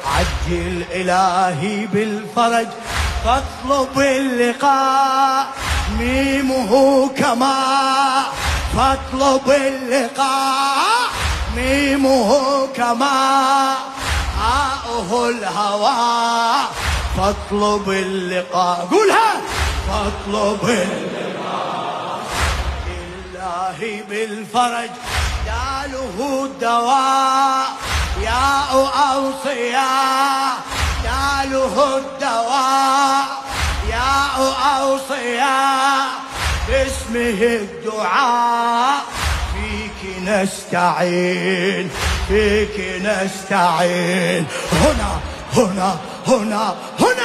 عجل إلهي بالفرج فاطلب اللقاء ميمه كما فاطلب اللقاء ميمه كما هاؤه الهوى فاطلب اللقاء قولها فاطلب اللقاء إلهي بالفرج داله الدواء ياء أوصياء داله الدواء ياء أوصياء باسمه الدعاء فيك نستعين فيك نستعين هنا هنا هنا هنا